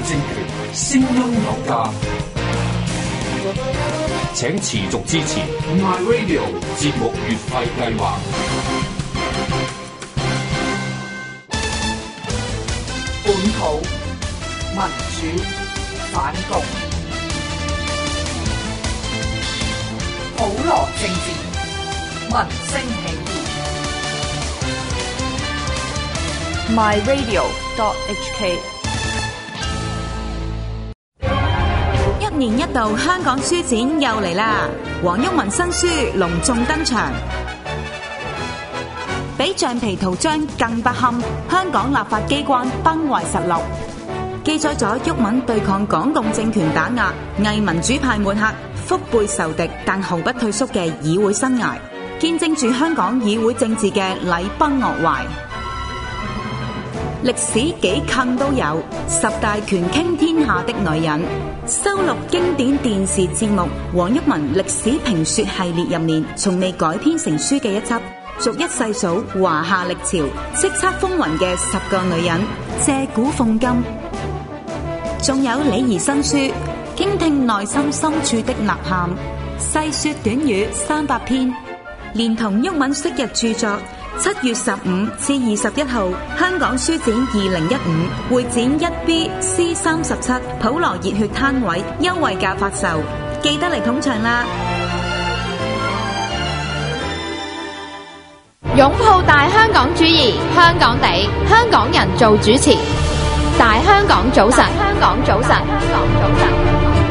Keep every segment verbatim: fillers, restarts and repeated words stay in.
政權，聲音有價，請持續支持 My Radio 節目月費計劃。 本土民主反共，普羅政治，民聲起義。 My Radio dot H K。 一年一度香港書展又嚟啦，黃毓民新書隆重登場，比橡皮圖章更不堪，香港立法機關崩壞實錄，記載咗毓民對抗港共政權打壓、偽民主派抹黑、腹背受敵但毫不退縮嘅議會生涯，見證住香港議會政治嘅禮崩樂壞。歷史幾近都有，十大權傾天下的女人，收錄經典電視節目黃毓民歷史評說系列入面從未改編成書嘅一輯，逐一細數華夏歷朝叱咤風雲嘅十個女人，借古諷今。仲有李儀新書傾聽內心深處的吶喊，細說短語三百篇，連同毓民昔日著作。七月十五至二十一號，香港書展二零一五會展一 B C 三十七普羅熱血攤位優惠價發售，記得嚟捧場啦！ 擁抱大香港主義，香港地，香港人做主持。大香港早晨，香港早晨，香港早晨。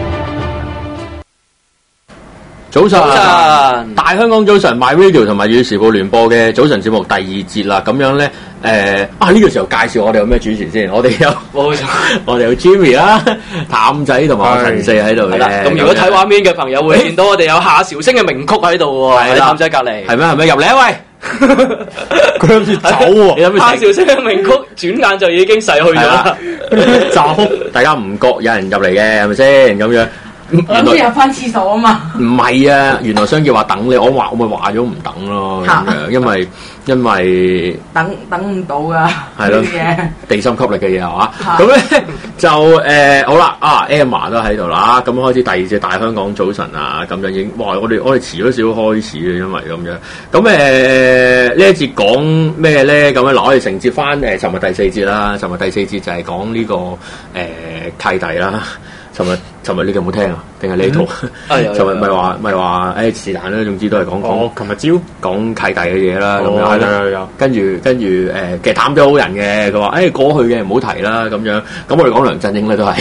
早晨，早晨，大香港早晨 ，My Radio 同埋《粵語時報》聯播嘅早晨節目第二節啦。咁樣咧，誒、呃、啊呢、這個時候介紹我哋有咩主持先？我哋有，冇錯，我哋有 Jimmy 啦、譚仔同埋陳四喺度嘅。 咁如果睇畫面嘅朋友會見到我哋有夏韶聲嘅名曲喺度喎，喺譚仔隔離。係咩？係咩？入嚟啊喂！ 佢諗住走喎， 夏韶聲嘅名曲，轉眼就已經逝去咗啦。 走，大家唔覺有人入嚟嘅係咪先？咁樣。 我諗住入翻廁所啊嘛！ 唔係啊，原來商業話等你，我話我咪話咗唔等咯，咁樣，因為因為等等唔到噶，係咯， 地心吸力嘅嘢係嘛？咁咧就誒、呃、好啦，啊 Emma 都喺度啦，咁開始第二節大香港早晨啊，咁樣已經哇！我哋我哋遲咗少少開始嘅，因為咁樣。咁誒、呃、呢一節講咩咧？咁樣嗱，我哋承接翻誒尋日第四節啦，尋日第四節就係講呢、這個誒、呃、契弟啦。尋日尋日你哋有冇聽啊？定係呢套？尋日咪話咪話誒是但啦，總之都係講講。琴日朝講契弟嘅嘢啦，咁樣係啦。有有。跟住跟住誒，其實譚咗好人嘅，佢話誒過去嘅唔好提啦，咁樣。咁我哋講梁振英咧都係。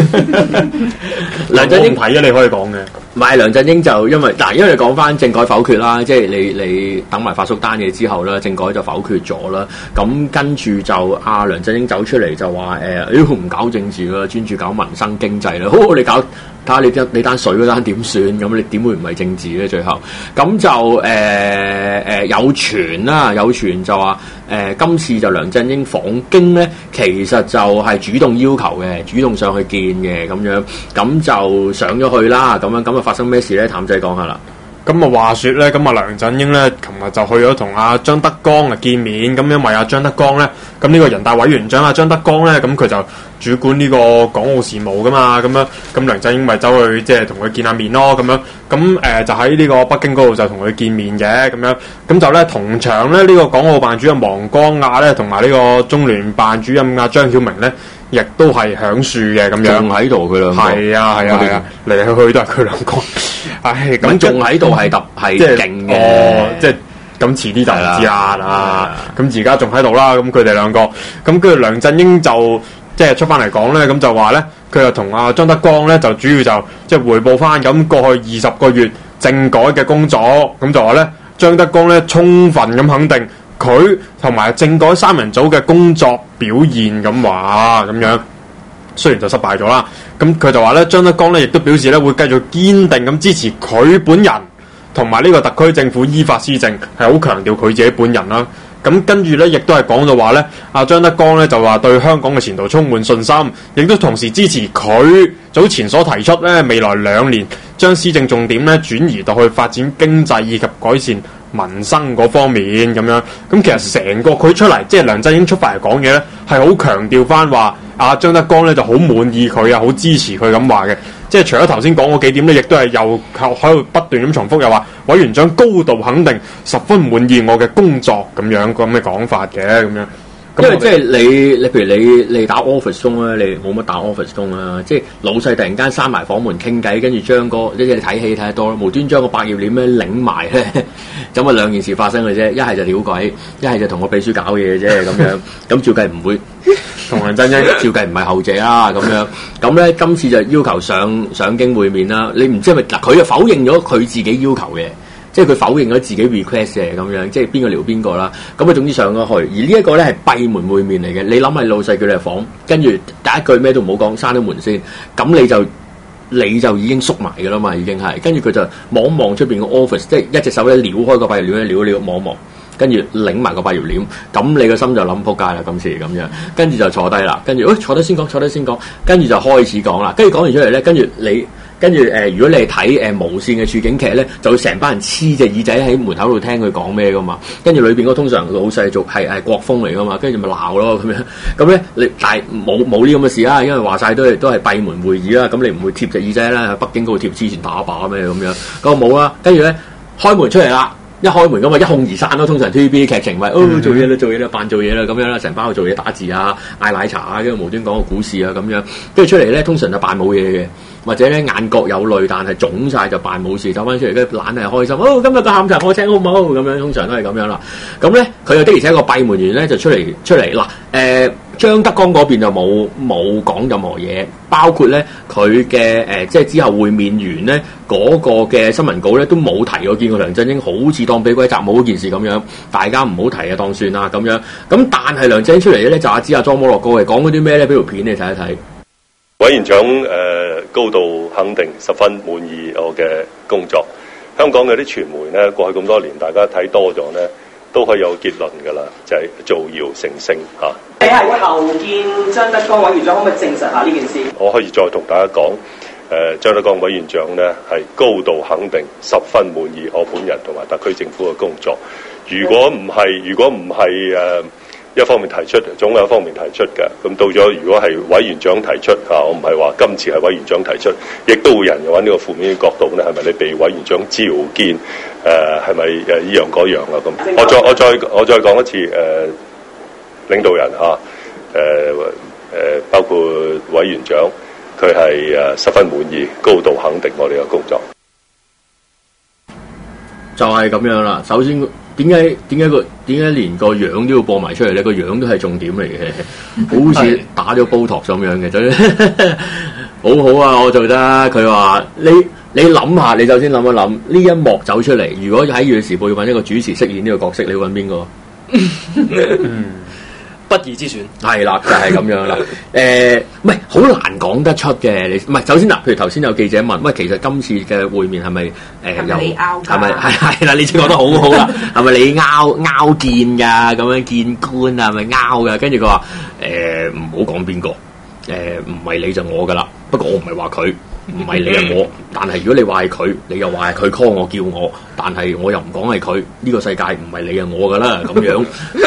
梁振英睇啊，你可以講嘅。唔係梁振英就因為嗱，因為你講翻政改否決啦，即係你你等埋發叔單嘢之後啦，政改就否決咗啦。咁跟住就阿梁振英走出嚟就話誒，誒唔搞政治啦，專注搞民生經濟啦。好，你搞睇下你單你單水嗰單點算？咁你點會唔係政治咧？最後咁就誒誒、呃呃、有傳啦，有傳就話誒、呃、今次就梁振英訪京咧，其實就係主動要求嘅，主動上去見嘅咁樣，咁就上咗去啦。咁樣咁啊發生咩事咧？譚仔講下啦。 咁啊話説咧，咁啊梁振英咧，琴日就去咗同阿張德江啊見面，咁因為阿張德江咧，咁呢個人大委員長啊張德江咧，咁佢就主管呢個港澳事務噶嘛，咁樣咁梁振英咪走去即係同佢見下面咯，咁樣咁誒、呃、就喺呢個北京嗰度就同佢見面嘅，咁樣咁就咧同場咧呢、呢個港澳辦主任王光亞咧，同埋呢個中聯辦主任阿張曉明咧，亦都係響樹嘅咁樣，仲喺度佢兩個，係啊係啊係啊，嚟嚟去去都係佢兩個。唉，咁仲喺度係特係勁嘅，哦，即係咁遲啲就唔知啦啦。咁而家仲喺度啦，咁佢哋兩個，咁跟住梁振英就即係出翻嚟講咧，咁就話咧，佢又同阿張德江咧就主要就即係彙報翻咁過去二十個月政改嘅工作，咁就話咧張德江咧充分咁肯定佢同埋政改三人組嘅工作表現咁話咁樣。雖然就失敗咗啦，咁佢就話咧，張德江咧亦都表示咧會繼續堅定咁支持佢本人同埋呢個特區政府依法施政，係好強調佢自己本人啦。咁跟住咧，亦都係講到話咧，阿張德江咧就話對香港嘅前途充滿信心，亦都同時支持佢早前所提出咧未來兩年將施政重點咧轉移到去發展經濟以及改善民生嗰方面咁樣。咁其實成個佢出嚟，即係梁振英出發嚟講嘢咧，係好強調翻話阿張德江咧就好滿意佢啊，好支持佢咁話嘅。即係除咗頭先講嗰幾點咧，亦都係又喺度不斷咁重複，又話委員長高度肯定，十分滿意我嘅工作咁樣咁嘅講法嘅咁樣。 因為即係你，你譬如你你打 office 工咧，你冇乜打 office 工啦。即係老細突然間閂埋房門傾偈，跟住將個即係你睇戲睇得多啦，無端將個百葉簾咧擰埋咧，咁啊兩件事發生嘅啫。一係就撩鬼，一係就同個秘書搞嘢啫咁樣。咁照計唔會同梁振英，照計唔係後者啦咁樣。咁咧今次就要求上上京會面啦。你唔知係咪嗱？佢就否認咗佢自己要求嘅。即係佢否認咗自己 request 嘅咁樣，即係邊個撩邊個啦。咁啊總之上咗去，而呢一個咧係閉門會面嚟嘅。你諗係老細叫你入房，跟住第一句咩都唔好講，閂咗門先。咁你就你就已經縮埋㗎啦嘛，已經係。跟住佢就望望出邊個 office，即係一隻手咧撩開個百葉簾咧，撩一撩望望，跟住擰埋個百葉簾。咁你個心就諗撲街啦，今次咁樣。跟住就坐低啦，跟住，喂、哎、坐低先講，坐低先講。跟住就開始講啦。跟住講完出嚟咧，跟住你。跟住誒、呃，如果你係睇誒無線嘅處境劇咧，就會成班人黐隻耳仔喺門口度聽佢講咩噶嘛。跟住裏邊嗰通常老細做係係國風嚟噶嘛，跟住咪鬧咯咁樣。咁咧你但係冇冇呢咁嘅事啦，因為話晒都係都係閉門會議啦。咁你唔會貼隻耳仔啦，喺北京嗰度貼之前打靶咩咁樣。咁冇啦，跟住咧開門出嚟啦。一開門咁啊，一哄而散咯。通常 T V B 劇情咪、就是、哦做嘢啦，做嘢啦，扮做嘢啦咁樣啦，成班去做嘢打字啊，嗌奶茶啊，跟住無端講個股市啊咁樣。跟住出嚟咧，通常就扮冇嘢嘅。或者咧眼角有淚，但係腫晒就扮冇事，走翻出嚟跟住懶係開心。哦，今日個下午茶我請好唔好？咁樣通常都係咁樣啦。咁咧佢又的而且確個閉門員咧就出嚟出嚟嗱誒張德江嗰邊就冇冇講任何嘢，包括咧佢嘅誒即係之後會面完咧嗰、那個嘅新聞稿咧都冇提過見過梁振英，好似當俾鬼責冇嗰件事咁樣，大家唔好提啊，當算啦咁樣。咁但係梁振英出嚟咧就阿知阿莊摩洛哥嘅講嗰啲咩咧？俾條片你睇一睇。 委員長誒、呃、高度肯定，十分滿意我嘅工作。香港嘅啲傳媒咧，過去咁多年，大家睇多咗咧，都可以有結論㗎啦，就係、是、造謠成聲嚇。 你係求見張德江委員長，可唔可以證實下呢件事？ 我可以再同大家講，誒、呃、張德江委員長咧係高度肯定，十分滿意我本人同埋特區政府嘅工作。如果唔係，如果唔係誒。一方面提出，總有一方面提出嘅。咁到咗，如果係委員長提出嚇，我唔係話今次係委員長提出，亦都會有人揾呢個負面嘅角度咧，係咪你被委員長召見？誒係咪誒依樣嗰樣啊？咁我再我再我再講一次誒、呃，領導人嚇誒誒，包括委員長，佢係誒十分滿意，高度肯定我哋嘅工作。 就係咁樣啦。首先。點解點解個點解連個樣都要播埋出嚟咧？個樣都係重點嚟嘅，好似打咗煲托咁樣嘅，真好好啊！我做得。佢話你你諗下，你首先諗一諗呢一幕走出嚟，如果喺《粵語時報》要揾一個主持飾演呢個角色，你會揾邊個？ 不義之選係啦，就係、是、咁樣啦。誒，唔係好難講得出嘅。你唔係首先嗱，譬如頭先有記者問，喂，其實今次嘅會面係咪誒有係咪係係啦？你先講得好好啦，係咪你拗拗見㗎？咁樣見官啊，係咪拗㗎？跟住佢話誒唔好講邊個誒，唔係你就我㗎啦。不過我唔係話佢，唔係你係我。但係如果你話係佢，你又話係佢 call 我叫我，但係我又唔講係佢。呢個世界唔係你係我㗎啦，咁樣。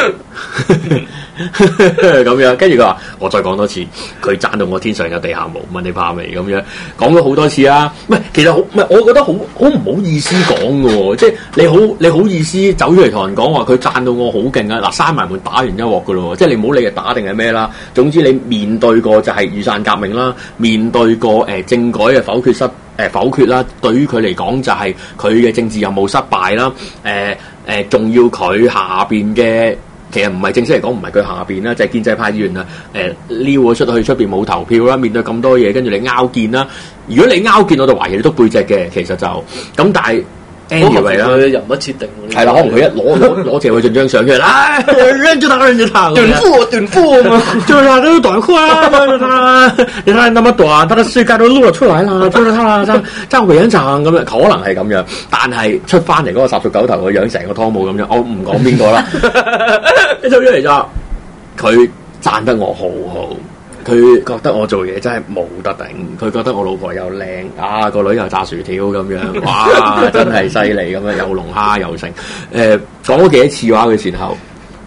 咁樣，跟住佢話我再講多次，佢讚到我天上有地下無，問你怕未？咁樣講咗好多次啊！唔係，其實好唔係，我覺得好好唔好意思講嘅喎，即係你好你好意思走出嚟同人講話佢讚到我好勁啊！嗱，閂埋門打完一鑊嘅咯，即係你唔好理係打定係咩啦。總之你面對過就係雨傘革命啦，面對過誒、呃、政改嘅否決失誒、呃、否決啦，對於佢嚟講就係佢嘅政治任務失敗啦。誒誒仲要佢下邊嘅。其實唔係正式嚟講，唔係佢下邊啦，就係、是、建制派議員啊，誒撩咗出去出邊冇投票啦，面對咁多嘢，跟住你拗見啦。如果你拗見，我就懷疑你篤背脊嘅，其實就咁，但係 anyway 啦， 人物設定係啦，可能佢一攞攞攞謝偉俊張相出嚟，唉，認住他，認住他， 短褲短褲嘛， 就是他都短褲啊，就是他，你睇那麼短，他的膝蓋都露咗出來啦，就是他啦，爭爭委員長咁樣，可能係咁樣，但係出翻嚟嗰個十足九頭個樣，成個湯姆咁樣，我唔講邊個啦，一走出嚟就佢讚得我好好。佢覺得我做嘢真係冇得頂，佢覺得我老婆又靚啊，個女又炸薯條咁樣，哇！真係犀利咁樣，又龍蝦又成。誒、呃、講咗幾多次話嘅時候，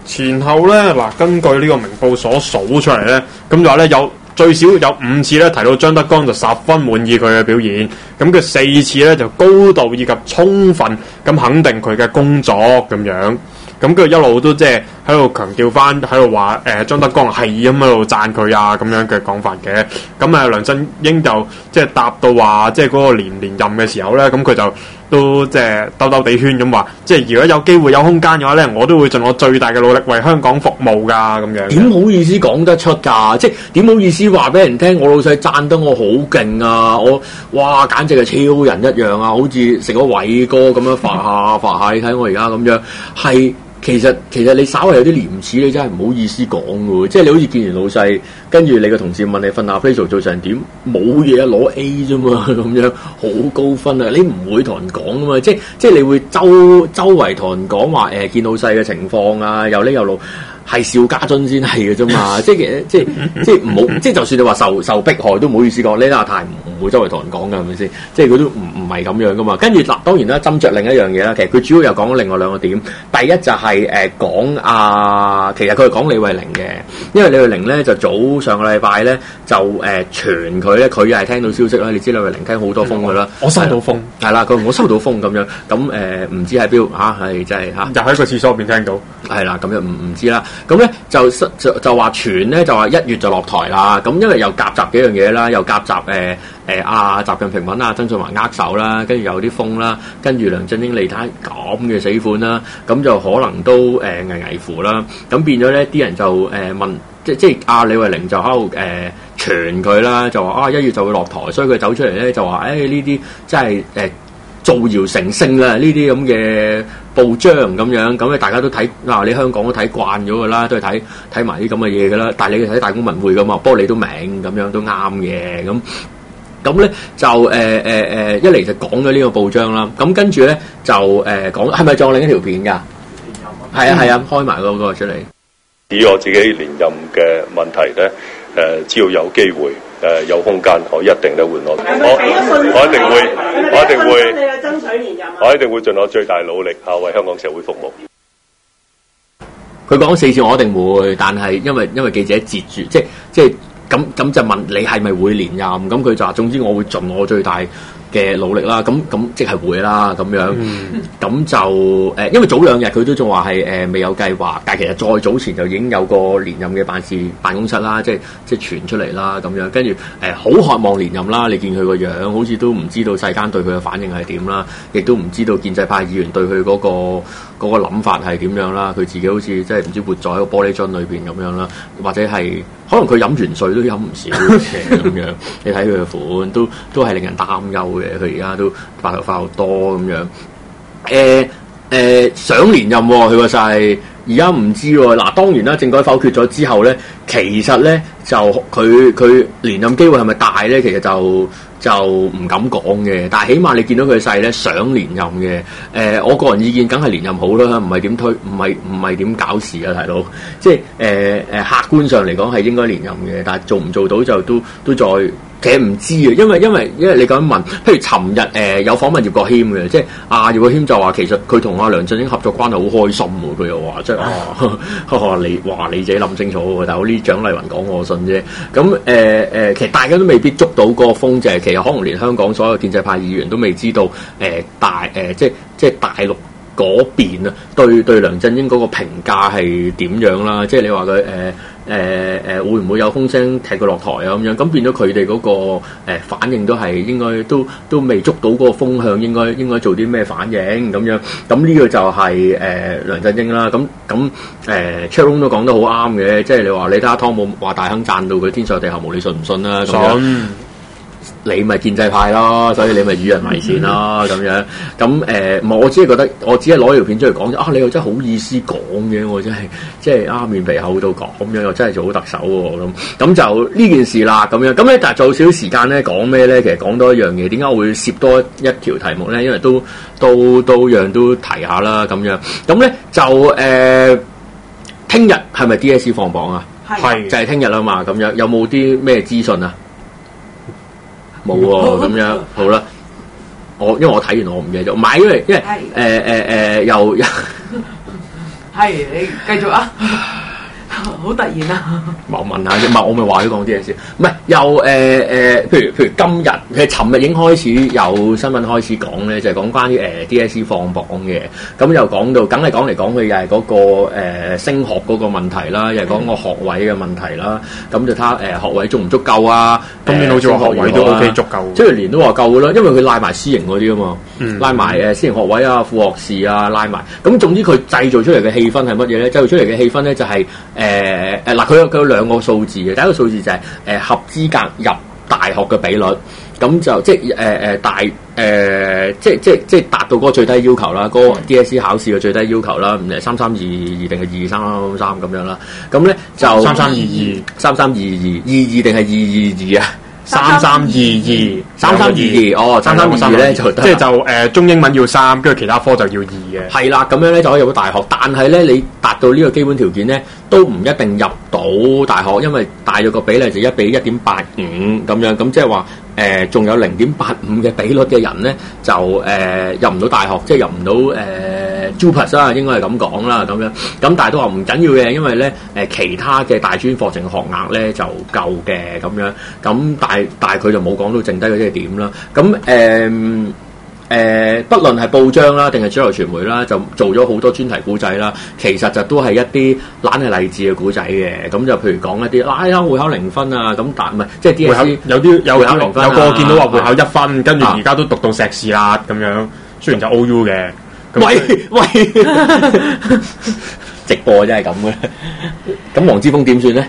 前後咧嗱，根據呢個明報所數出嚟咧，咁就話咧有最少有五次咧提到張德江就十分滿意佢嘅表現，咁佢四次咧就高度以及充分咁肯定佢嘅工作咁樣。咁佢一路都即係喺度強調翻，喺度話誒張德江係咁喺度讚佢啊咁樣嘅講法嘅。咁啊梁振英就即係答到話，即係嗰個連連任嘅時候咧，咁佢就都即係兜兜地圈咁話，即係如果有機會有空間嘅話咧，我都會盡我最大嘅努力為香港服務㗎咁樣。 點好意思講得出㗎？即係點好意思話俾人聽？我老細讚得我好勁啊！我哇簡直係超人一樣啊！好似食咗偉哥咁樣發下發下，你睇我而家咁樣係。其實其實你稍為有啲廉恥，你真係唔好意思講嘅喎，即係你好似見完老細，跟住你個同事問你份 appraisal 做成點，冇嘢啊攞 A 啫嘛，咁樣好高分啊！你唔會同人講噶嘛，即係即係你會周周圍同人講話誒見老細嘅情況啊，又呢又路。係邵家臻先係嘅啫嘛，即係即係即係唔好，即係就算你話受受迫害都唔好意思講，呢啲阿太唔會周圍同人講㗎，係咪先？即係佢都唔唔係咁樣噶嘛。跟住嗱，當然啦，斟酌另一樣嘢啦。其實佢主要又講咗另外兩個點。第一就係、是、誒、呃、講啊，其實佢係講李慧玲嘅，因為李慧玲咧就早上個禮拜咧就誒、呃、傳佢咧，佢又係聽到消息啦。你知李慧玲聽好多風㗎啦， 我收到風係啦，佢我收到風咁樣，咁誒唔知喺邊嚇係真係嚇， 就喺個廁所入邊聽到係啦，咁樣唔唔知啦。咁咧就就就話傳咧就話一月就落台啦。咁因為又夾雜幾樣嘢啦，又夾雜誒誒阿習近平揾阿曾俊華握手啦，跟住有啲風啦，跟住梁振英嚟睇咁嘅死款啦，咁就可能都誒、呃、危危乎啦。咁變咗咧啲人就誒、呃、問，即即阿李慧玲就喺度誒傳佢啦，就話啊一月就會落台，所以佢走出嚟咧就話誒呢啲真係誒。呃造謠成性啦！呢啲咁嘅報章咁樣，咁咧大家都睇嗱、啊，你香港都睇慣咗噶啦，都係睇睇埋啲咁嘅嘢噶啦。但係你睇大公文匯噶嘛，不過你都明咁樣都啱嘅。咁咁咧就誒誒誒，一嚟就講咗呢個報章啦。咁跟住咧就誒、呃、講，係咪仲有另一條片㗎？係啊係啊，開埋嗰個出嚟。 以我自己連任嘅問題咧，誒、呃，只要有機會，誒、呃，有空間，我一定咧會攞。我我一定會，我一定會，你去爭取連任。我一定會盡我最大努力嚇，為香港社會服務。 佢講四次，我一定會，但係因為因為記者截住，即係即係咁咁就問你係咪會連任？咁佢就話總之我會盡我最大嘅努力啦，咁咁即係會啦，咁樣，咁、嗯、就誒、呃，因為早兩日佢都仲話係誒未有計劃，但係其實再早前就已經有個連任嘅辦事辦公室啦，即係即係傳出嚟啦，咁樣，跟住誒好渴望連任啦，你見佢個樣，好似都唔知道世間對佢嘅反應係點啦，亦都唔知道建制派議員對佢嗰、嗰個嗰、嗰個諗法係點樣啦，佢自己好似即係唔知活在一個玻璃樽裏邊咁樣啦，或者係可能佢飲完水都飲唔少嘅咁樣，你睇佢嘅款都都係令人擔憂嘅。佢而家都白頭髮好多咁樣，誒、呃、誒、呃、想連任喎、哦，佢個勢而家唔知喎。嗱，當然啦，政改否決咗之後咧，其實咧就佢佢連任機會係咪大咧？其實就就唔敢講嘅。但係起碼你見到佢勢咧，想連任嘅。誒、呃，我個人意見梗係連任好啦，唔係點推，唔係唔係點搞事啊，大佬。即係誒誒，客觀上嚟講係應該連任嘅，但係做唔做到就都都再。其實唔知啊，因為因為因為你咁樣問，譬如尋日誒、呃、有訪問葉國謙嘅，即係阿葉國謙就話其實佢同阿梁振英合作關係好開心喎，佢又話即係啊，你話你自己諗清楚喎，但係我呢蔣麗芸講我信啫。咁誒誒，其實大家都未必捉到個風，就係其實可能連香港所有建制派議員都未知道誒、呃、大誒、呃、即係即係大陸嗰邊啊對對梁振英嗰個評價係點樣啦？即係你話佢誒。呃誒誒、呃、會唔會有風聲踢佢落台啊？咁樣咁變咗佢哋嗰個、呃、反應都係應該都都未捉到嗰個風向，應該應該做啲咩反應咁樣？咁呢個就係、是、誒、呃、梁振英啦。咁咁誒 Charon 都講得好啱嘅，即係你話你睇下湯姆話大亨讚到佢天上地下無，你信唔信啊？咁樣你咪建制派咯，所以你咪與人為善咯，咁樣咁誒，唔係我只係覺得，我只係攞條片出嚟講啫。啊，你又真係好意思講嘅，我真係即係啊面皮厚到講咁樣，又真係做好特首喎咁。咁就呢件事啦，咁樣咁咧，但係做少少時間咧講咩咧？其實講多一樣嘢，點解我會攝多一條題目咧？因為都都都樣都提下啦，咁樣咁咧就誒，聽日係咪 D S E 放榜啊？係就係聽日啦嘛，咁樣有冇啲咩資訊啊？冇喎，咁樣好啦。我因為我睇完我唔記得咗，唔係因為因為誒誒誒又係你繼續啊！好突然啊！ 我問下啫，唔係我咪話要講啲嘢先，唔係又誒誒，譬如譬如今日其實尋日已經開始有新聞開始講咧，就係、是、講關於誒、呃、D S E 放榜嘅，咁又講到，梗係講嚟講去又係嗰個誒、呃、升學嗰個問題啦，又係講個學位嘅問題啦，咁就睇下誒學位足唔足夠啊？今年好似話學位都 OK 足夠，即係年都話夠噶啦，因為佢拉埋私營嗰啲啊嘛，嗯、拉埋誒私營學位啊、副學士啊拉埋，咁總之佢製造出嚟嘅氣氛係乜嘢咧？製造出嚟嘅氣氛咧就係、是、誒。呃誒誒嗱，佢有佢有兩個數字嘅，第一個數字就係、是、誒、呃、合資格入大學嘅比率，咁就即係誒誒大誒、呃、即係即係即係達到嗰個最低要求啦，嗰、那個 D S E 考試嘅最低要求啦，唔係三三二二定係二二三三三咁樣啦，咁咧就三三二二三三二二二二定係二二二啊？三三二二三三二二哦，三三二二咧就即係就誒、呃、中英文要三，跟住其他科就要二嘅。係啦，咁樣咧就可以入到大學，但係咧你達到呢個基本條件咧，都唔一定入到大學，因為大約個比例就一比一點八五咁樣，咁即係話誒仲有零點八五嘅比率嘅人咧就誒、呃、入唔到大學，即係入唔到誒 JUPAS 啦，應該係咁講啦，咁樣咁但係都話唔緊要嘅，因為咧誒、呃、其他嘅大專課程學額咧就夠嘅咁樣，咁但係但係佢就冇講到剩低嗰啲係點啦，咁誒。誒、呃，不論係報章啦，定係主流傳媒啦，就做咗好多專題古仔啦。其實就都係一啲懶係勵志嘅古仔嘅。咁就譬如講一啲，拉下會考零分啊，咁但唔係即係 D S E 有啲有會考零分、啊，有個見到話會考一分，跟住而家都讀到碩士啦咁樣。雖然就 O U 嘅，喂喂，直播真係咁嘅。咁黃之鋒點算咧？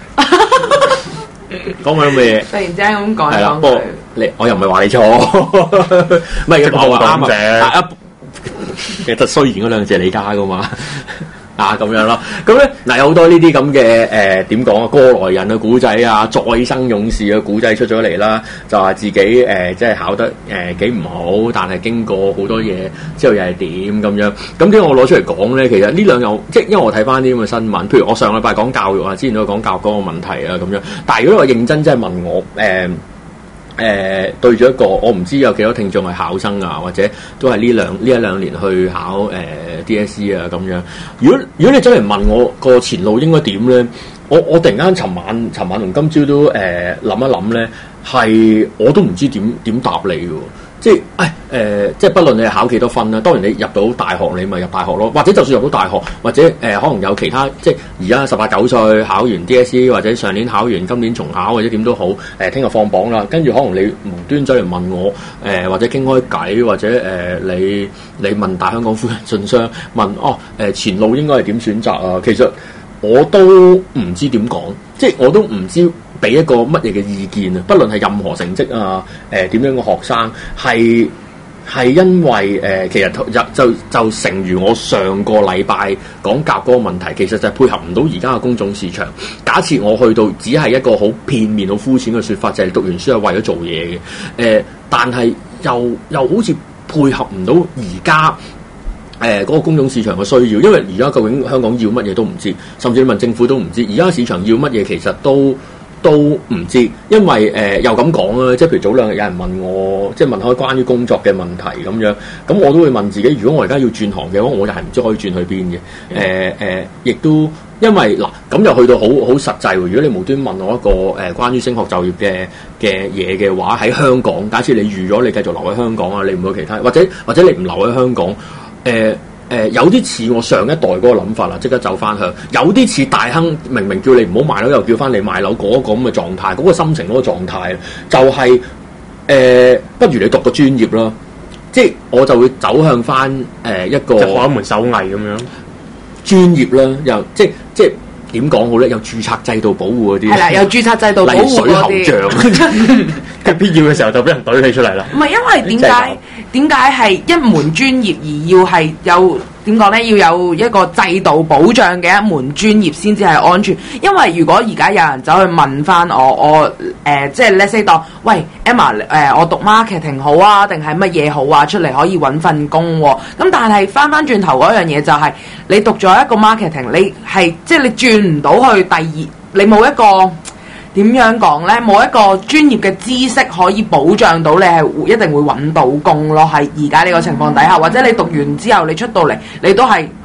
講佢咩嘢？突然之間咁講講佢，你我又唔係話你錯，唔係我話啱嘅。其實雖然嗰兩隻係你加噶嘛，啊咁樣咯。咁咧嗱，有好多呢啲咁嘅誒點講啊，過來人嘅古仔啊，再生勇士嘅古仔出咗嚟啦，就話自己誒、呃、即係考得誒幾唔好，但係經過好多嘢之後又係點咁樣。咁點解我攞出嚟講咧？其實呢兩樣即係因為我睇翻啲咁嘅新聞，譬如我上禮拜講教育啊，之前都講教育嗰個問題啊咁樣。但係如果我認真即係問我誒。呃誒、呃、對住一個我唔知有幾多聽眾係考生啊，或者都係呢兩呢一兩年去考誒、呃、D S E 啊咁樣。如果如果你真係問我個前路應該點咧，我我突然間尋晚尋晚同今朝都誒諗、呃、一諗咧，係我都唔知點點答你喎。即係誒誒，即係不論你係考幾多分啦，當然你入到大學你咪入大學咯，或者就算入到大學，或者誒、呃、可能有其他，即係而家十八九歲考完 D S E 或者上年考完，今年重考或者點都好，誒聽日放榜啦，跟住可能你無端走嚟問我誒、呃，或者傾開偈，或者誒、呃、你你問大香港夫人信箱問哦誒、呃、前路應該係點選擇啊？其實我都唔知點講，即係我都唔知。俾一個乜嘢嘅意見啊？不論係任何成績啊，誒、呃、點樣嘅學生，係係因為誒、呃、其實就就就誠如我上個禮拜講教嗰個問題，其實就係配合唔到而家嘅公眾市場。假設我去到只係一個好片面、好膚淺嘅説法，就係、是、讀完書係為咗做嘢嘅，誒、呃，但係又又好似配合唔到而家。誒嗰、呃那個公眾市場嘅需要，因為而家究竟香港要乜嘢都唔知，甚至你問政府都唔知。而家市場要乜嘢其實都都唔知，因為誒、呃、又咁講啦，即係譬如早兩日有人問我，即係問開關於工作嘅問題咁樣，咁我都會問自己，如果我而家要轉行嘅話，我就係唔知可以轉去邊嘅。誒、呃、誒，亦、呃、都因為嗱，咁又去到好好實際喎。如果你無端問我一個誒、呃、關於升學就業嘅嘅嘢嘅話，喺香港，假設你預咗你繼續留喺香港啊，你唔去其他，或者或者你唔留喺香港。誒誒、呃呃、有啲似我上一代嗰個諗法啦，即刻走翻向；有啲似大亨明明叫你唔好買樓，又叫翻你買樓嗰個咁嘅狀態，嗰、嗰個心情嗰個狀態，就係、是、誒、呃，不如你讀個專業啦，即係我就會走向翻誒、呃、一個學一門手藝咁樣專業啦，又即即係點講好咧？有註冊制度保護嗰啲，係啦，有註冊制度保護嗰啲，例如水喉匠，必要嘅時候就俾人懟起出嚟啦。唔係因為點解？點解係一門專業而要係有點講咧？要有一個制度保障嘅一門專業先至係安全。因為如果而家有人走去問翻我，我誒、呃、即係 let's say 當喂 Emma 誒、呃，我讀 marketing 好啊，定係乜嘢好啊？出嚟可以揾份工喎、啊。咁但係翻翻轉頭嗰樣嘢就係、是、你讀咗一個 marketing，你係即係你轉唔到去第二，你冇一個。點樣講呢？冇一個專業嘅知識可以保障到你係一定會揾到工咯。喺而家呢個情況底下，或者你讀完之後你出到嚟，你都係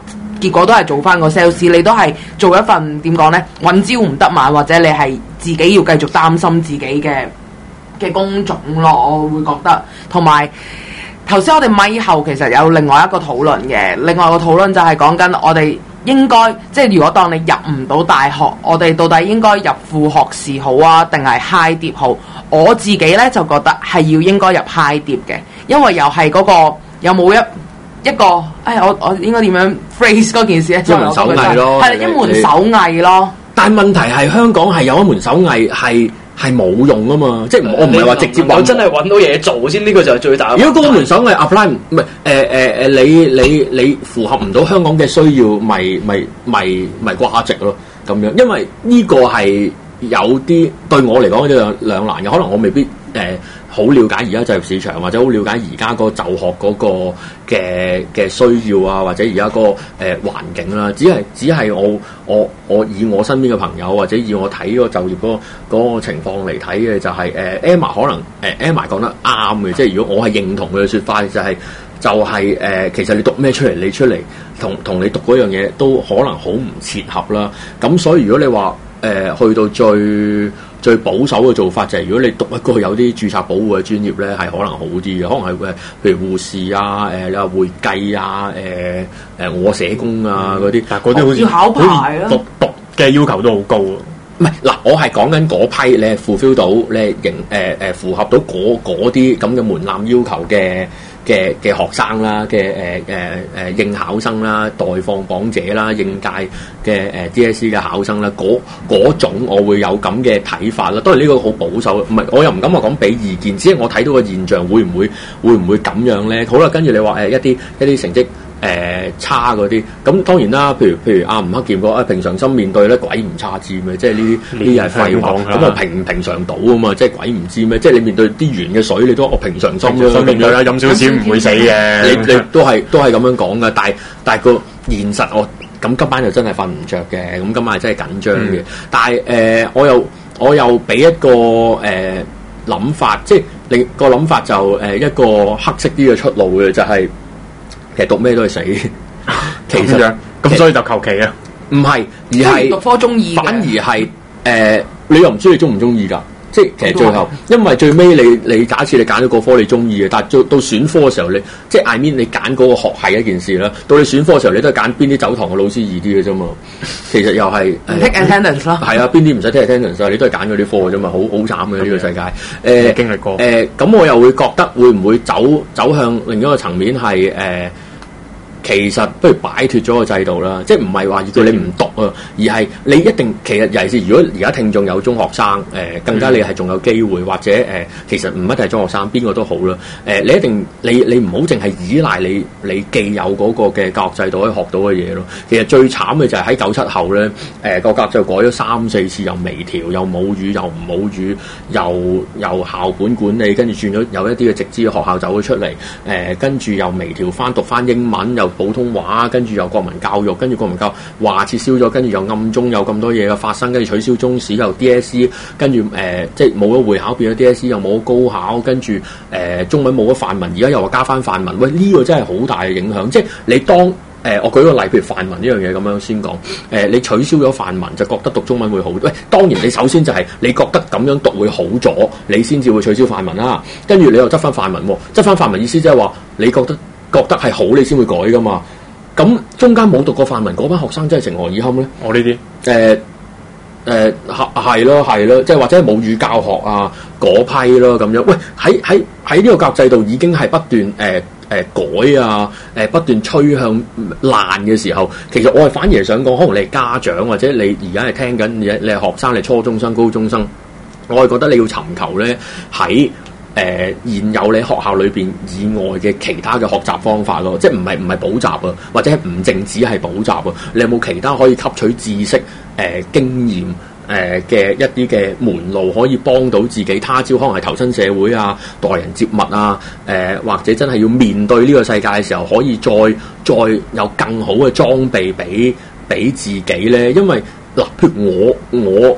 結果都係做翻個 sales， 你都係做一份點講咧，揾朝唔得晚，或者你係自己要繼續擔心自己嘅嘅工種咯，我會覺得。同埋頭先我哋咪後其實有另外一個討論嘅，另外一個討論就係講緊我哋應該即係如果當你入唔到大學，我哋到底應該入副學士好啊，定係 high dip 好？我自己咧就覺得係要應該入 high dip 嘅，因為又係嗰、嗰個有冇一一個，哎我我應該點樣 phrase 嗰件事咧？ 一門手藝咯， 係一門手藝咯。 但係問題係香港係有一門手藝係係冇用啊嘛，即係我唔係話直接我真係揾到嘢做先，呢、呢個就係最大。 如果嗰門手藝 apply 唔係誒誒誒，你你你符合唔到香港嘅需要，咪咪咪咪掛值咯咁樣，因為呢個係有啲對我嚟講都有兩難嘅，可能我未必誒。呃好了解而家就業市場，或者好了解而家個就學嗰個嘅嘅需要啊，或者而家個誒環境啦。只係只係我我我以我身邊嘅朋友，或者以我睇個就業嗰、嗰個嗰個情況嚟睇嘅，就係、是、誒、呃、Emma 可能誒、呃、Emma 講得啱嘅，即係如果我係認同佢嘅説法，就係、是、就係、是、誒、呃、其實你讀咩出嚟，你出嚟同同你讀嗰樣嘢都可能好唔切合啦。咁所以如果你話誒、呃、去到最最保守嘅做法就係、是，如果你讀一個有啲註冊保護嘅專業咧，係可能好啲嘅，可能係誒，譬如護士啊，誒、呃、你話會計啊，誒、呃、誒我社工啊嗰啲，但係嗰啲好似要考牌咯， 讀讀嘅要求都好高啊。 唔係嗱，我係講緊嗰批你係 fulfill到，你係認誒誒符合到嗰嗰啲咁嘅門檻要求嘅嘅嘅學生啦，嘅誒誒誒應考生啦，待放榜者啦，應屆嘅誒 D S E 嘅考生啦，嗰嗰種我會有咁嘅睇法啦。當然呢個好保守，唔係我又唔敢話講俾意見，只係我睇到個現象會唔會會唔會咁樣咧？好啦，跟住你話誒、呃、一啲一啲成績。誒、呃、差嗰啲，咁當然啦。譬如譬如阿吳克儉講啊，平常心面對咧，鬼唔差知咩？即係呢啲呢啲係廢話。咁我平唔平常到啊嘛，即係鬼唔知咩？即係你面對啲圓嘅水，你都我平常心咯。 面對啦，飲少少唔會死嘅。 你你都係都係咁樣講嘅，但係但係個現實我咁今晚就真係瞓唔着嘅，咁今晚係真係緊張嘅。嗯、但係誒、呃，我又我又俾一個誒諗、呃、法，即係你個諗法就誒、呃、一個黑色啲嘅出路嘅，就係、是。其實讀咩都係死，其實咁、嗯、 所以就求其啊， 唔係而係讀科中意， 反而係誒、呃，你又唔知你中唔中意㗎？即係其實最後，因為最尾你你假設你揀咗個科你中意嘅，但係到到選科嘅時候，你即係 I mean 你揀嗰個學系一件事啦。到你選科嘅時候，你都係揀邊啲走堂嘅老師易啲嘅啫嘛。其實又係 take attendance 咯， 係啊，邊啲唔使 take attendance 啊？你都係揀嗰啲科嘅啫嘛，好好慘嘅呢個世界。誒、 呃、經歷過誒，咁、呃、我又會覺得會唔會走走向另一個層面係誒？呃其實不如擺脱咗個制度啦，即係唔係話要叫你唔讀啊，而係你一定其實尤其是如果而家聽眾有中學生，誒、呃、更加你係仲有機會，或者誒、呃、其實唔一定係中學生，邊個都好啦。誒、呃、你一定你你唔好淨係依賴你你既有嗰個嘅教育制度可以學到嘅嘢咯。其實最慘嘅就係喺九七後咧，誒個教育就改咗三四次，又微調，又母語，又唔母語，又又校本管理，跟住轉咗有一啲嘅直資嘅學校走咗出嚟，誒跟住又微調翻讀翻英文又。普通話，跟住又國民教育，跟住國民教育話撤銷咗，跟住又暗中有咁多嘢嘅發生，跟住取消中史又 D S E， 跟住誒、呃、即係冇咗會考變咗 D S E， 又冇咗高考，跟住誒、呃、中文冇咗範文，而家又話加翻範文，喂呢、這個真係好大嘅影響。即係你當誒、呃、我舉個例，譬如範文呢樣嘢咁樣先講，誒、呃、你取消咗範文就覺得讀中文會好，喂當然你首先就係你覺得咁樣讀會好咗，你先至會取消範文啦。跟住你又執翻範文，執翻範文意思即係話你覺得。覺得係好你先會改噶嘛？咁中間冇讀過範文嗰班學生真係情何以堪咧？ 我呢啲誒誒係係咯係咯，即係或者係母語教學啊嗰批咯咁樣。喂喺喺喺呢個教育制度已經係不斷誒誒、呃呃、改啊誒、呃、不斷趨向爛嘅時候，其實我係反而係想講，可能你係家長或者你而家係聽緊你你係學生，你係初中生、高中生，我係覺得你要尋求咧喺。誒、呃、現有你學校裏邊以外嘅其他嘅學習方法咯，即係唔係唔係補習啊，或者唔淨止係補習啊？你有冇其他可以吸取知識、誒、呃、經驗誒嘅、呃、一啲嘅門路，可以幫到自己他朝可能係投身社會啊、待人接物啊、誒、呃、或者真係要面對呢個世界嘅時候，可以再再有更好嘅裝備俾俾自己咧？因為嗱，譬如我我。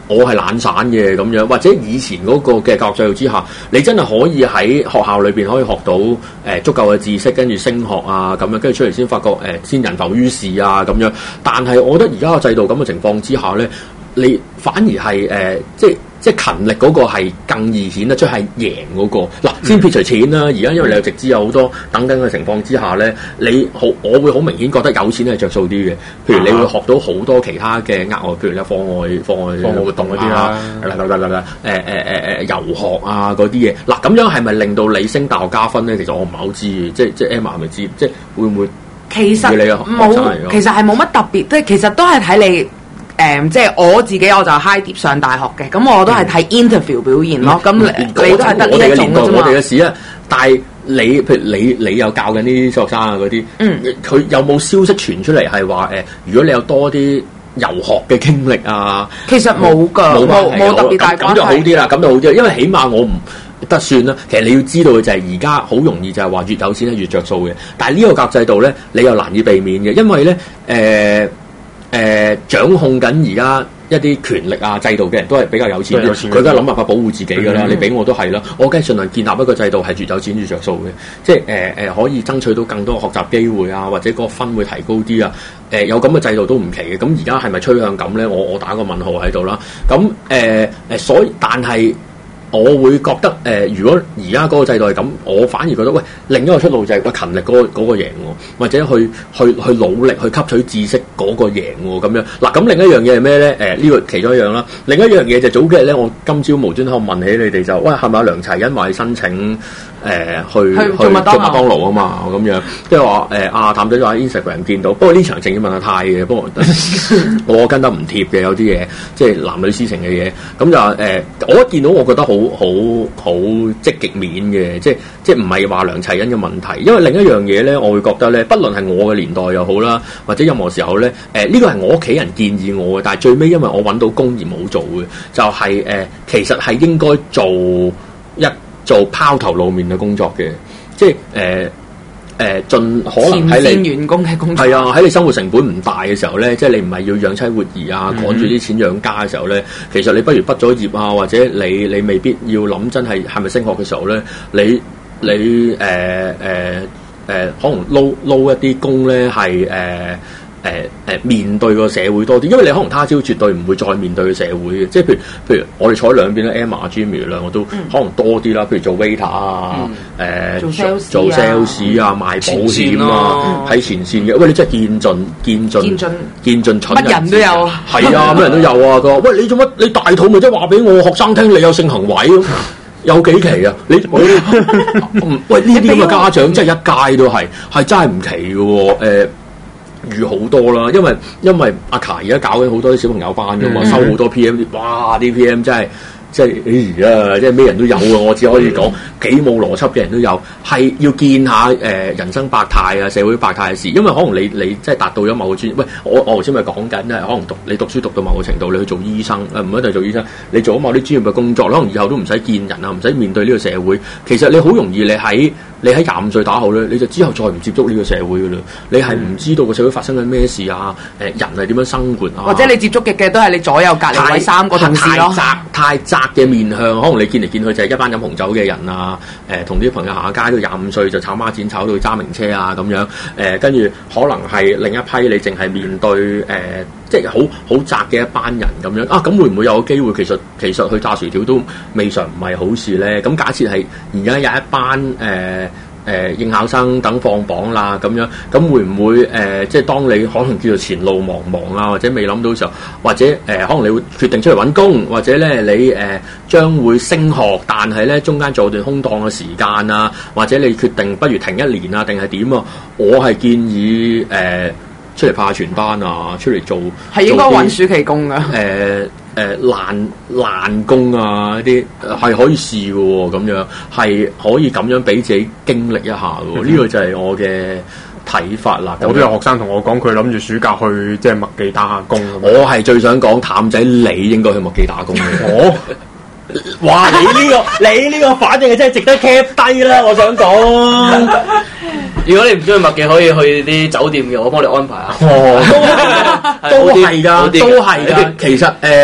我係懶散嘅咁樣，或者以前嗰個嘅教育制度之下，你真係可以喺學校裏邊可以學到誒、呃、足夠嘅知識，跟住升學啊咁樣，跟住出嚟先發覺誒、呃、先人浮於事啊咁樣。但係我覺得而家個制度咁嘅情況之下咧，你反而係誒、呃、即係。即係勤力嗰個係更易顯得出係贏嗰、那個嗱，先撇除錢啦。而家因為你有直資有好多等等嘅情況之下咧，你好我會好明顯覺得有錢係着數啲嘅。譬如你會學到好多其他嘅額外，譬如咧課外課外課外活動嗰啲啦，嗱嗱嗱嗱嗱誒誒誒誒遊學啊嗰啲嘢。嗱咁樣係咪令到你升大學加分咧？其實我唔係好知嘅，即係即係 Emma 係咪知？即係會唔會？ 其實冇，其實係冇乜特別，即係其實都係睇你。誒、嗯，即係我自己，我就 high 碟上大學嘅，咁我都係睇 interview 表現咯。咁、嗯、你都係得呢一種嘅啫嘛。我哋嘅事啊，但係你譬如你你又教緊啲小學生啊嗰啲，嗯，佢有冇消息傳出嚟係話誒，如果你有多啲遊學嘅經歷啊， 其實冇㗎，冇冇特別大關係。咁就好啲啦，咁就好啲，因為起碼我唔得算啦。其實你要知道嘅就係而家好容易就係話越有錢咧越着數嘅，但係呢個教育制度咧，你又難以避免嘅，因為咧誒。呃誒、呃、掌控緊而家一啲權力啊制度嘅人都係比較有錢嘅，佢梗係諗辦法保護自己㗎啦。嗯、你俾我都係啦，我梗係盡量建立一個制度係越有錢越着數嘅，即係誒誒可以爭取到更多學習機會啊，或者嗰個分會提高啲啊。誒、呃、有咁嘅制度都唔奇嘅。咁而家係咪趨向咁咧？我我打個問號喺度啦。咁誒誒，所以但係。我會覺得誒、呃，如果而家嗰個制度係咁，我反而覺得喂，另一個出路就係喂勤力嗰、嗰個嗰、嗰個贏喎，或者去去去努力去吸取知識嗰個贏喎咁樣。嗱，咁另一樣嘢係咩咧？誒、呃、呢、呢個其中一樣啦。另一樣嘢就早幾日咧，我今朝無端端問起你哋就，喂係咪阿梁齊因為申請誒、呃、去去做麥當勞啊嘛咁樣，即係話誒阿譚仔就喺 Instagram 見到，不過呢場正要問阿泰嘅，不過我跟得唔貼嘅有啲嘢，即係男女私情嘅嘢，咁就誒、呃、我一見到我覺得好。好好好積極面嘅，即係即係唔係話梁齊恩嘅問題，因為另一樣嘢咧，我會覺得咧，不論係我嘅年代又好啦，或者任何時候咧，誒呢個係我屋企人建議我嘅，但係最尾因為我揾到工而冇做嘅，就係、是、誒、呃、其實係應該做一做拋頭露面嘅工作嘅，即係誒。呃誒、呃，盡可能喺你前線員工嘅工作係啊，喺你生活成本唔大嘅時候咧，即係你唔係要養妻活兒啊，趕住啲錢養家嘅時候咧，其實你不如畢咗業啊，或者你你未必要諗真係係咪升學嘅時候咧，你你誒誒誒，可能撈撈一啲工咧係誒。誒誒、呃、面對個社會多啲，因為你可能他朝絕對唔會再面對個社會嘅，即係譬如譬如我哋坐喺兩邊咧 ，Emma、Jimmy 兩個都可能多啲啦。譬如做 waiter 啊，誒、呃、做 sales 做 sales 啊，賣保險啊，喺前線嘅。喂，你真係見盡見盡見盡蠢人， 乜人都有啊。 係啊，乜人都有啊。佢話：喂，你做乜？你大肚咪即係話俾我學生聽，你有性行為咁。有幾期啊？你喂呢啲咁嘅家長真係一街都係，係真係唔奇嘅喎。誒。預好多啦，因為因為阿卡而家搞緊好多啲小朋友班㗎嘛，嗯、收好多 P M， 哇！啲 P M 真係即係哎呀，即係咩人都有啊！我只可以講幾冇邏輯嘅人都有，係要見下誒、呃、人生百態啊，社會百態嘅事。因為可能你你即係達到咗某個專業，喂，我我頭先咪講緊咧，可能讀你讀書讀到某個程度，你去做醫生，誒唔一定做醫生，你做咗某啲專業嘅工作，可能以後都唔使見人啊，唔使面對呢個社會。其實你好容易你喺。你喺廿五歲打後咧，你就之後再唔接觸呢個社會噶啦。你係唔知道個社會發生緊咩事啊？誒，人係點樣生活啊？ 或者你接觸嘅嘅都係你左右隔離位三個同事咯。 太窄太窄嘅面向，可能你見嚟見去就係一班飲紅酒嘅人啊。誒、呃，同啲朋友行下街都廿五歲就炒孖展炒到揸名車啊咁樣。誒、呃，跟住可能係另一批你淨係面對誒、呃，即係好好窄嘅一班人咁樣啊。咁會唔會有機會？其實其實去炸薯條都未嘗唔係好事咧。咁假設係而家有一班誒。呃誒、呃、應考生等放榜啦咁樣，咁會唔會誒、呃、即係當你可能叫做前路茫茫啊，或者未諗到嘅時候，或者誒、呃、可能你會決定出嚟揾工，或者咧你誒、呃、將會升學，但係咧中間做段空檔嘅時間啊，或者你決定不如停一年啊，定係點啊？我係建議誒、呃、出嚟派下傳單啊，出嚟做係應該揾暑期工㗎。 誒。誒爛爛工啊！啲係可以試嘅喎，咁樣係可以咁樣俾自己經歷一下嘅喎。呢、嗯、個就係我嘅睇法啦。 我都有學生同我講，佢諗住暑假去即係麥記打下工。 我係最想講，譚仔你應該去麥記打工嘅。我哇！你呢、呢個你呢個反應真係值得 cap 低啦！我想講。 如果你唔中意麥記，可以去啲酒店嘅，我幫你安排下。 哦，都係㗎，都係㗎。其實誒、呃，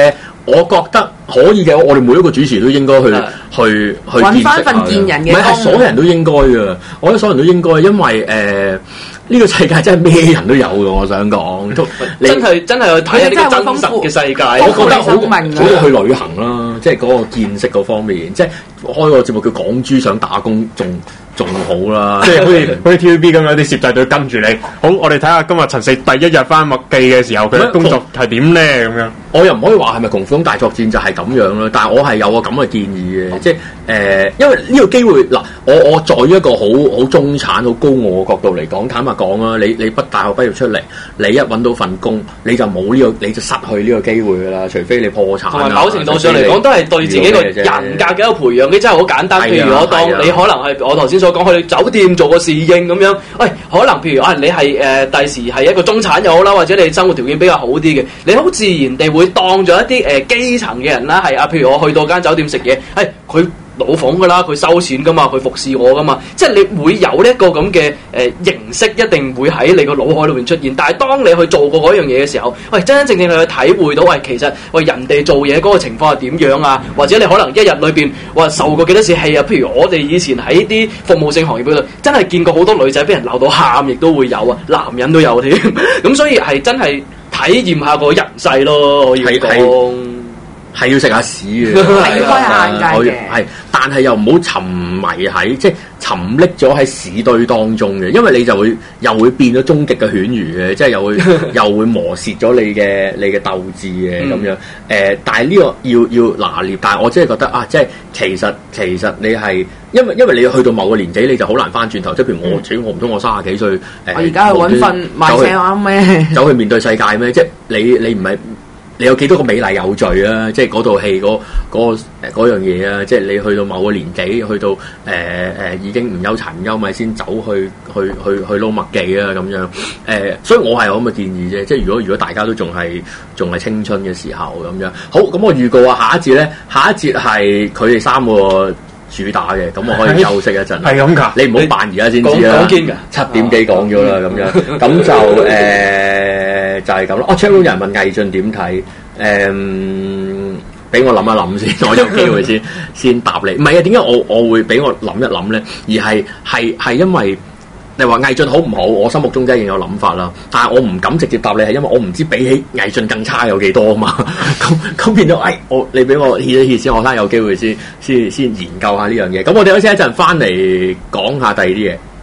我覺得可以嘅，我哋每一個主持都應該去去去揾翻份見人嘅工， 唔係所有人都應該嘅，我覺得所有人都應該，因為誒。呃呢個世界真係咩人都有嘅，我想講， 真係真係去睇下呢個真實嘅世界。 我覺得好好過去旅行啦，即係嗰個見識嗰方面，即係開個節目叫港豬想打工，仲仲好啦。 即係好似好似 T V B 咁樣啲攝製隊跟住你。好，我哋睇下今日陳四第一日翻麥記嘅時候，佢嘅工作係點咧？咁樣我又唔可以話係咪《窮虎大作戰》就係咁樣啦，但係我係有個咁嘅建議嘅，即係誒、呃，因為呢個機會嗱，我我在於一個好好中產、好高傲嘅角度嚟講，坦白講啊，你你畢大學畢業出嚟，你一揾到份工，你就冇呢、這個，你就失去呢個機會噶啦，除非你破產。 同埋某程度上嚟講，都係對自己個人格嘅一個培養，嘅真係好簡單。譬如我當你可能係我頭先所講，去酒店做個侍應咁樣，喂，可能譬如啊，你係誒第時係一個中產又好啦，或者你生活條件比較好啲嘅，你好自然地會當咗一啲誒、呃、基層嘅人啦，係啊，譬如我去到間酒店食嘢，係佢老闆噶啦，佢收錢噶嘛，佢服侍我噶嘛，即係你會有呢一個咁嘅誒形式，一定會喺你個腦海裏邊出現。但係當你去做過嗰樣嘢嘅時候，喂，真真正正你去體會到，喂，其實喂人哋做嘢嗰個情況係點樣啊？或者你可能一日裏邊話受過幾多次氣啊？譬如我哋以前喺啲服務性行業嗰度，真係見過好多女仔俾人鬧到喊，亦都會有啊，男人都有添。咁所以係真係體驗下個人世咯，可以講。 係要食下屎嘅， 係要開下眼界嘅。 係，但係又唔好沉迷喺即係沉溺咗喺屎堆當中嘅，因為你就會又會變咗終極嘅犬儒嘅，即係又會又會磨蝕咗你嘅你嘅鬥志嘅咁樣。誒、呃，但係呢個要要拿捏，但係我真係覺得啊，即係其實其實你係因為因為你去到某個年紀，你就好難翻轉頭。即係譬如我，主、嗯、我唔通我三十幾歲誒， 我而家去揾份賣車啱咩？ 走去面對世界咩？即係你你唔係。你有幾多個美麗有罪啊？即係嗰套戲嗰嗰嗰樣嘢啊！即係你去到某個年紀，去到誒誒、呃、已經唔憂殘憂，咪先走去去去去撈麥記啊咁樣誒、呃，所以我係有咁嘅建議啫。即係如果如果大家都仲係仲係青春嘅時候咁樣，好咁我預告啊，下一節咧，下一節係佢哋三個主打嘅，咁我可以休息一陣。係咁㗎，你唔好扮而家先知啦。講堅㗎，七點幾講咗啦，咁樣咁就誒。呃就係咁咯。哦 ，chat room 有人問魏晉點睇？誒、嗯，俾我諗一諗先，我有機會先先答你。唔係啊，點解我我會俾我諗一諗咧？而係係係因為你話魏晉好唔好？我心目中真係有諗法啦。但係我唔敢直接答你，係因為我唔知比起魏晉更差有幾多啊嘛。咁咁變咗，誒、哎，我你俾我歇一歇先，我睇下有機會先先先研究下呢樣嘢。咁我哋休息一陣，翻嚟講下第二啲嘢。